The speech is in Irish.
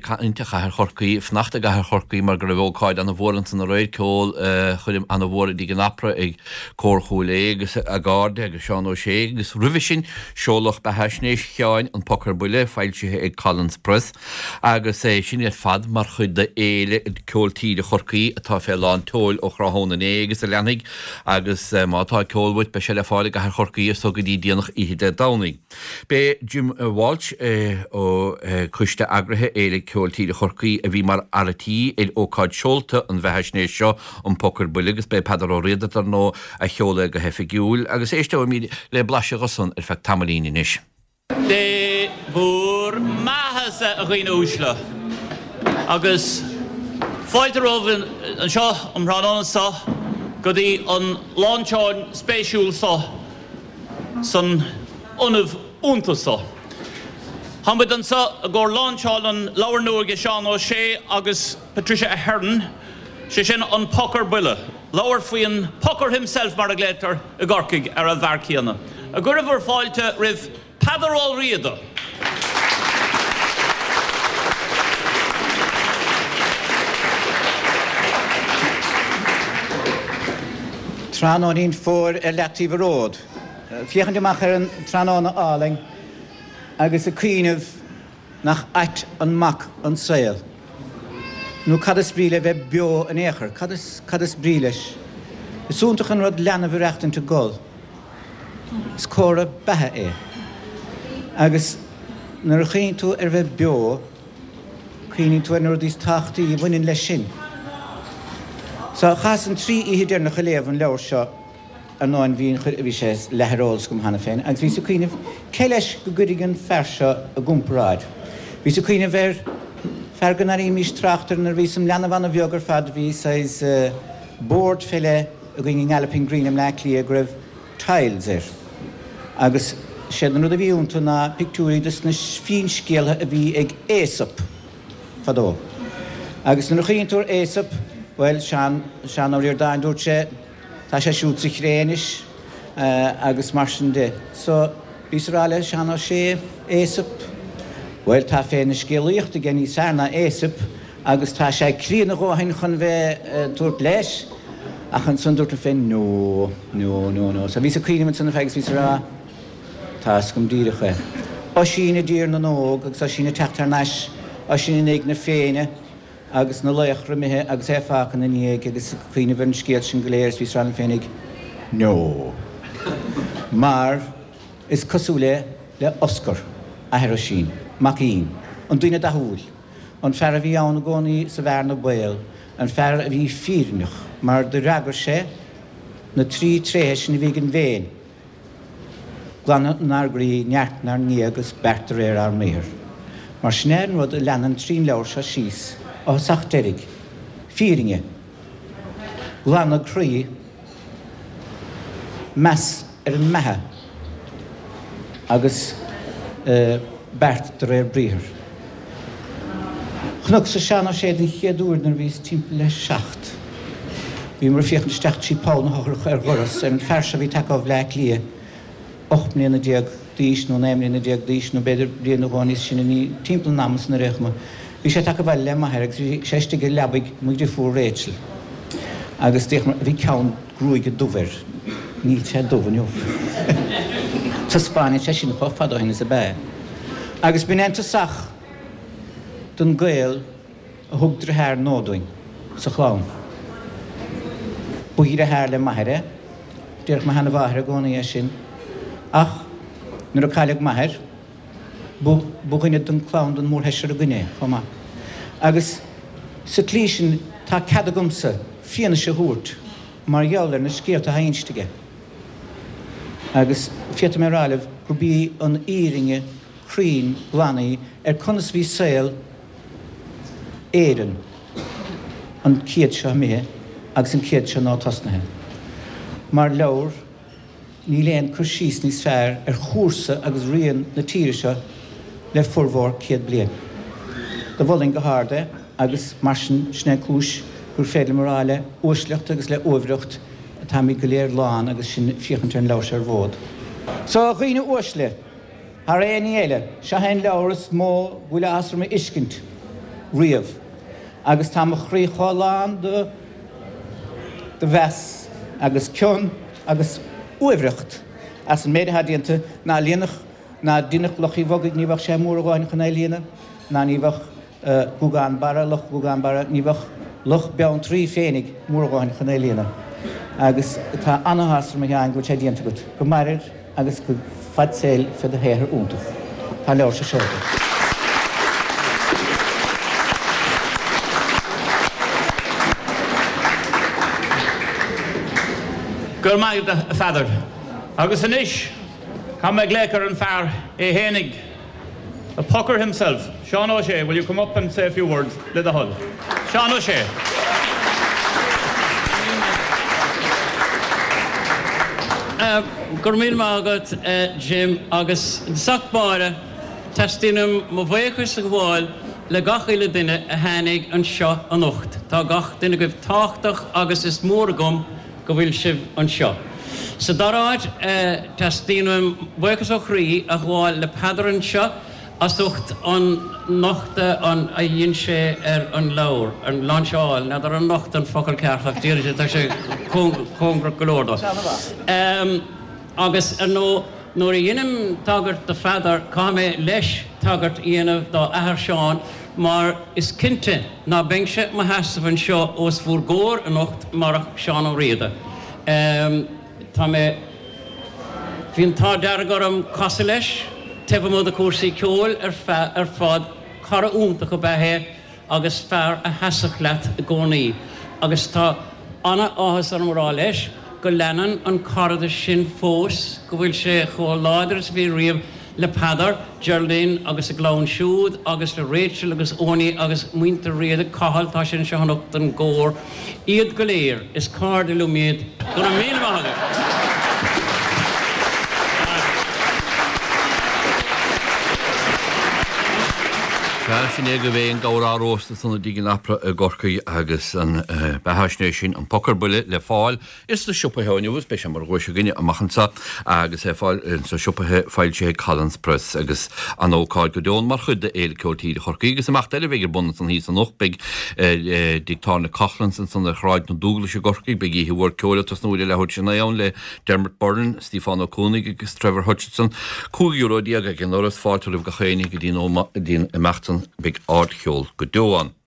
intacha chorcaí fnachta ga chorcaí mar go bhóáid an bhórlan an réidcóil chuidim an bhór dí gannapra ag cóirchúla agus a gáde agus seán ó sé agus rihisin seolach be heisnééis cheáin an pocar buile fáiltethe ag Collins Press agus é sin ar fad mar chud de éile ceoltíí de chorcaí atá fé lán tóil ó chráthóna agus a leannig agus mátá ceolbhuiit be se le fáile go chorcaí so go dtí díanach iad dánaí. Bé Jim Walsh ó chuiste agrathe éile ceoltíí de chorcaí a bhí mar alatí il ócáid seolta an bheithesnééis seo an pocar buile agus be pedar ó réad ar nó a cheola go hefigiúil agus éiste mí le blaise gosan ar fe tamalín inis. De bhúr maithas a ghaoine úsla agus fáilteróbhin an seo an ránán sa go dtí an láinseáin spéisiúil sa san onmh únta sa. Hamid an sa a gur láinseáil an leabhar nuaige Seán Ó Sé agus Patricia Ahern sé sin an pocar buile. Leabhar faoin pocar himself mar a glétar a gcorcaig ar a bharcíanna. A gur bhar fáilte rih Padaráil Riada. Tránóín fór letíh ród. Fiochan deach ar an tránána áling agus a cuiineh nach ait an mac an saoil. Nú cad is bríle bheith beo an éair, cad is bríleis. Isúntaach an rud leanana bhí reachtainta gol. Is córa bethe é. Agus nar a chéin tú ar bheith beo, chéinin tú ar nuair dís tachtaí I bhainin leis sin. So chas an trí idir nach léamh an leabhar seo ar nó an bhíon chuir bhí sé leithróils gom hana féin, agus bhí sa cuiineh cé leis go gcuidigh an fearse a gúmparáid. Bhí sa cuiineh ar ferganarí mís trachtar nar bhí sam leanamh anna bheogar fad bhí sais board file a going Alpine Green am lelí a gribh tiles ir. Agus sé an rud a bhíúnta na pictúí dus na fín scéaltha a bhí ag éasap fadó. Agus na chéintúir éasap, well, Seán ó rior dáin dúirt sé, tá sé siút sa chréanis agus mar sin de. So, bhís ráile Seán Ó Sé éasap, well, tá féin na scéalaíochta gen í sarna éasap, agus tá sé crían a ghóthain chun bheith dúirt leis, a chun san dúirt a féin, no. So bhís a críanam san a fegus bhís rá, tá scum díiricha. O sína dír na nóg, agus o sína teachtar nais, o sína néig na féine, agus na leach rumithe agus fácan na níag agus chuoine bhar an scéal sin go léir bhís rán féinnig, no. Mar is cosúla le Oscar a heir sin, Macín, an duine dathúil, an fear a bhí ann gcónaí sa bhar na Bail, an fear a bhí fírinach, mar de ragar sé na trí tréis na bhí an bhéin. Glan nar grí neart nar ní agus bertar ar méir. Mar snéir rud a leanan trín leabhar se síos, ó sachtérig, fíringe, glan a crí, mes ar an methe, agus bertar ar bríthir. Chnug sa Seán Ó Sé den chéadúr nar bhís timpeall le 7. Bhí mar fiochan steach sí Paul na hochrach ar ghuras ar an ferse bhí take á bhleach lia 8 mbliana déag díos nó 9 mbliana déag díos nó beidir bliana bháinís sin ní timpeall namas na réchma. Bhí sé take bhile le maithir agus bhí séiste go leabhaigh muidir fuair Rachel. Agus bhí ceann grúige dúmhair, níl sé dúmhainniu. Tá Spáine sé sin chofad ó hinna sa bé. Agus bhí enta sach don Gael a thugtar thar nódaing sa chlán. Buír a thar le maithire, dearch me hana bhaithre gcónaí sin, ach nuair a caileadh maithir, bughine don chlán don mór heisir a gine, chomá. Agus sa clí sin tá cadagumsa fianna sé thuairt, mar gheallar na scéalta hainsteige. Agus fiata mé ráileh gur bí an íringe crín glanaí ar conas bhí saoil éan an céad seo mé agus an céad seo ná tasnathe. Mar leabhar ní léon chur síos níos fearr ar chóirsa agus rion na tíre seo le furmhór céad bliain. Do bhfuiln go háirde agus mar sin sné cúis gur féidir maráile uaisleacht agus le uimhreacht tá mí go léir lán agus sin fiochantar an leabhar ar bhód. So ghuioine uaisle, ar éon éile, se hain leabhar is mó bhfuil asra me iscint riamh. Agus tá mo chrí cháláán de bheas agus cion agus uimhreacht as an méide hadíanta ná líanach ná duine lochaí bhagaigh níbhah sé mór gáin chuna líana ná níbhah gúgáin bara loch gúgáin bara níbhah loch beann trí féinnig mór gáin chuna líana. Agus tá anahasar me an go sé díanta go marir agus go fadséil fe a héir únta. Tá leir se seota. Gur maith a feather. Agus an ish, come a glecker and far a Hennig, a pucker himself. Sean O'Shea, will you come up and say a few words? Let the hull. Sean O'Shea. Gur míl mágad Jim agus sacbáire testinum mo bhéchas a gháil le gachaile duine a Hennig an seo an ucht. Tá gach duine go táchtach agus is mór gom go bhfuil sibh an seo. Sa daráid testinum bhéchas ó chrí a gháil le pedar an seo as ucht an nachta an a dhéon sé an leabhar, an lanseáil, na ar an nacht an focail ceartach díire tá sé congra golóda. Agus nó nuair a dhéanam tagart de feather cáime leis tagart dhéanamh dá ahar seán, mar is cinnte ná bing sé ma heasamh an seo os bhúr góir an nacht marach seán ó riada. Tá mé bhíon tá dearg orm casa leis, tefam mód a cuasaí ceol ar fad cara únta go bethe agus fear a heasach leat a gcónaí. Agus tá anna áthas an mrá leis go leanan an carada sin fós go bhfuil sé chomh láidres bhí riamh le pedar, Geraldine agus a glán siúd, agus le Rachel agus Oni agus muinta riad a cahal tá sin seanach an gór. Iad go léir is card illumiad go na míle maithe. Sin go bhéon gárárósta sanna dígin napra a gorcaí agus an behaisné sin an pocarbule le fáil is le siúpatheáinehús be sem mar ghise gine amachchansa agus fáil sa siúpathe fáil sé Collins Press agus an óáid go dún mar chud de éilceoltíí chorcaí agus amach eile bhéidir buna san hí san nachbeig dictána Cochlann san sanna chráid na dúgla sé gorcaí be í bhór ceola tas nóide le thuid sin naann le Dermot Byrne, Stefan O'Cónaigh agus Trevor Hutchinson cúgiúródíag ag an oras fáiltar go chéine go dín amachtan big ardcheol go dóan.